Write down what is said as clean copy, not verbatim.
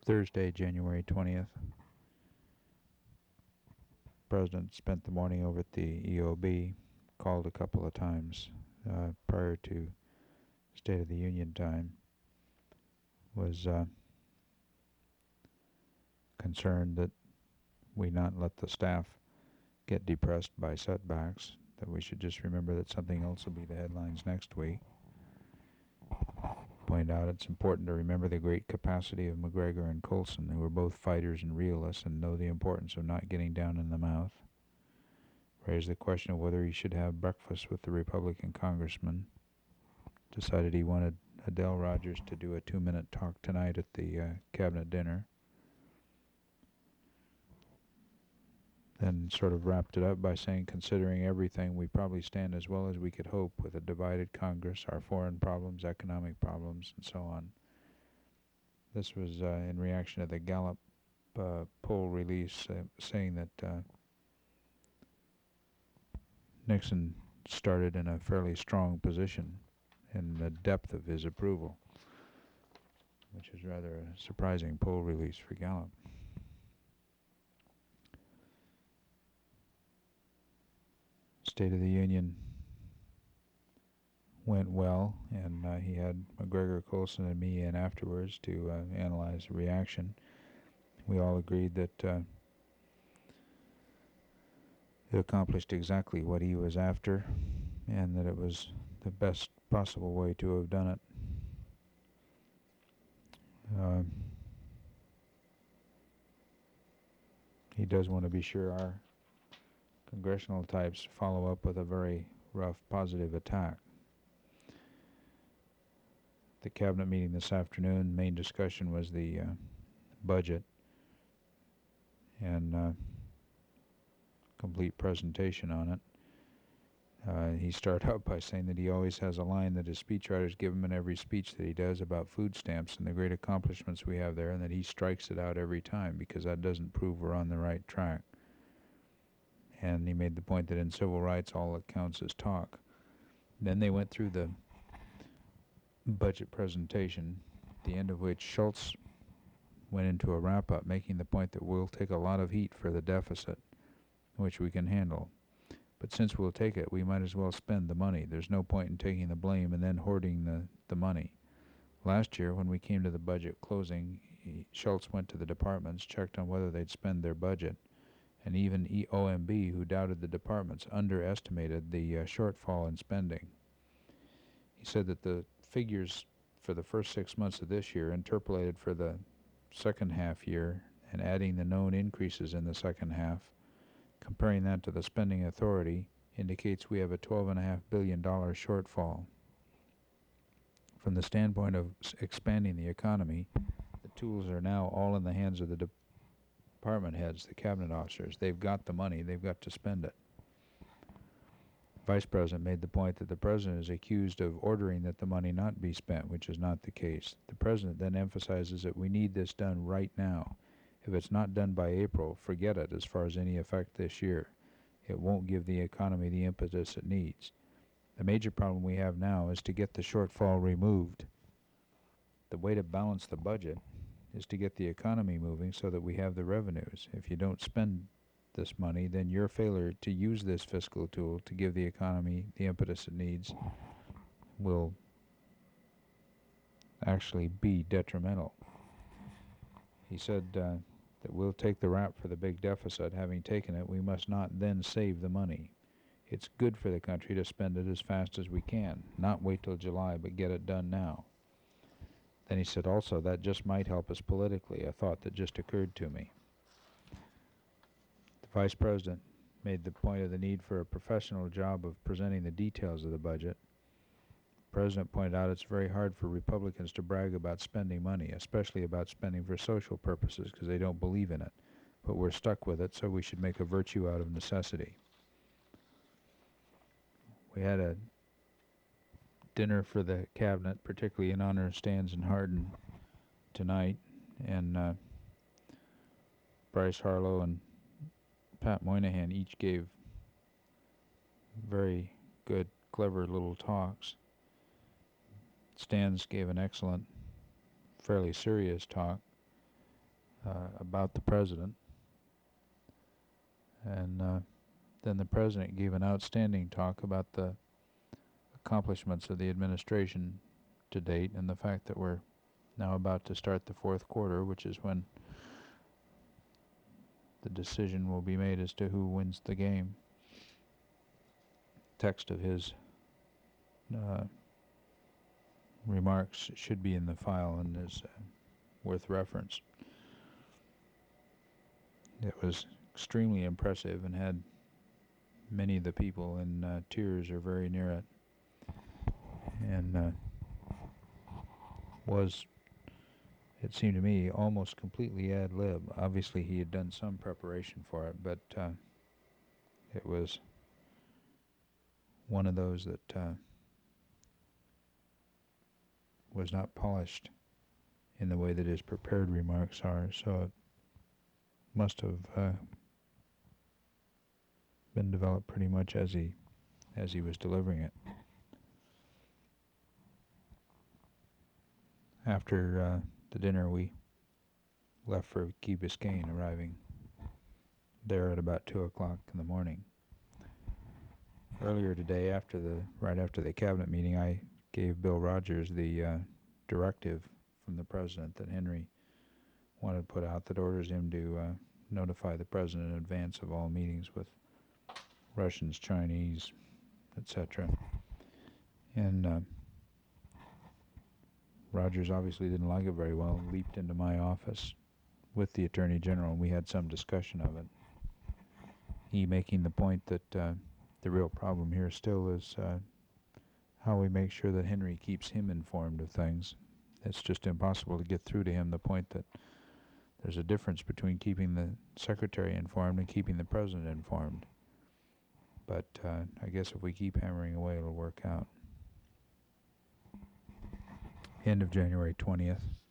Thursday, January 20th. The President spent the morning over at the EOB, called a couple of times prior to State of the Union time, was concerned that we not let the staff get depressed by setbacks, that we should just remember that something else will be the headlines next week. Point out it's important to remember the great capacity of McGregor and Coulson, who are both fighters and realists and know the importance of not getting down in the mouth. Raised the question of whether he should have breakfast with the Republican congressman. Decided he wanted Adele Rogers to do a 2-minute talk tonight at the cabinet dinner. Then sort of wrapped it up by saying, considering everything, we probably stand as well as we could hope with a divided Congress, our foreign problems, economic problems, and so on. This was in reaction to the Gallup poll release saying that Nixon started in a fairly strong position in the depth of his approval, which is rather a surprising poll release for Gallup. State of the Union went well, and he had McGregor, Coulson, and me in afterwards to analyze the reaction. We all agreed that it accomplished exactly what he was after, and that it was the best possible way to have done it. He does want to be sure our congressional types follow up with a very rough positive attack. The cabinet meeting this afternoon, main discussion was the budget and complete presentation on it. He started out by saying that he always has a line that his speechwriters give him in every speech that he does about food stamps and the great accomplishments we have there, and that he strikes it out every time because that doesn't prove we're on the right track. And he made the point that in civil rights all that counts is talk. Then they went through the budget presentation, at the end of which Schultz went into a wrap-up making the point that we'll take a lot of heat for the deficit, which we can handle. But since we'll take it, we might as well spend the money. There's no point in taking the blame and then hoarding the money. Last year, when we came to the budget closing, Schultz went to the departments, checked on whether they'd spend their budget, and even OMB, who doubted the departments, underestimated the shortfall in spending. He said that the figures for the first 6 months of this year, interpolated for the second half year, and adding the known increases in the second half, comparing that to the spending authority, indicates we have a $12.5 billion shortfall. From the standpoint of expanding the economy, the tools are now all in the hands of the department heads, the cabinet officers. They've got the money, they've got to spend it. Vice President made the point that the President is accused of ordering that the money not be spent, which is not the case. The President then emphasizes that we need this done right now. If it's not done by April, forget it as far as any effect this year. It won't give the economy the impetus it needs. The major problem we have now is to get the shortfall removed. The way to balance the budget is to get the economy moving so that we have the revenues. If you don't spend this money, then your failure to use this fiscal tool to give the economy the impetus it needs will actually be detrimental. He said that we'll take the rap for the big deficit. Having taken it, we must not then save the money. It's good for the country to spend it as fast as we can, not wait till July, but get it done now. Then he said also that just might help us politically, a thought that just occurred to me. The Vice President made the point of the need for a professional job of presenting the details of the budget. The President pointed out it's very hard for Republicans to brag about spending money, especially about spending for social purposes, because they don't believe in it. But we're stuck with it, so we should make a virtue out of necessity. We had a dinner for the cabinet, particularly in honor of Stans and Hardin tonight, and Bryce Harlow and Pat Moynihan each gave very good, clever little talks. Stans gave an excellent, fairly serious talk. about the president. And then the president gave an outstanding talk about the accomplishments of the administration to date and the fact that we're now about to start the fourth quarter, which is when the decision will be made as to who wins the game. Text of his remarks should be in the file and is worth reference. It was extremely impressive and had many of the people in tears or very near it, and was, it seemed to me, almost completely ad lib. Obviously he had done some preparation for it, but it was one of those that was not polished in the way that his prepared remarks are, so it must have been developed pretty much as he was delivering it. After the dinner, we left for Key Biscayne, arriving there at about 2 o'clock in the morning. Earlier today, right after the cabinet meeting, I gave Bill Rogers the directive from the president that Henry wanted put out that orders him to notify the president in advance of all meetings with Russians, Chinese, etc. And Rogers obviously didn't like it very well, leaped into my office with the Attorney General, and we had some discussion of it. He making the point that the real problem here still is how we make sure that Henry keeps him informed of things. It's just impossible to get through to him the point that there's a difference between keeping the Secretary informed and keeping the President informed. But I guess if we keep hammering away, it'll work out. End of January 20th.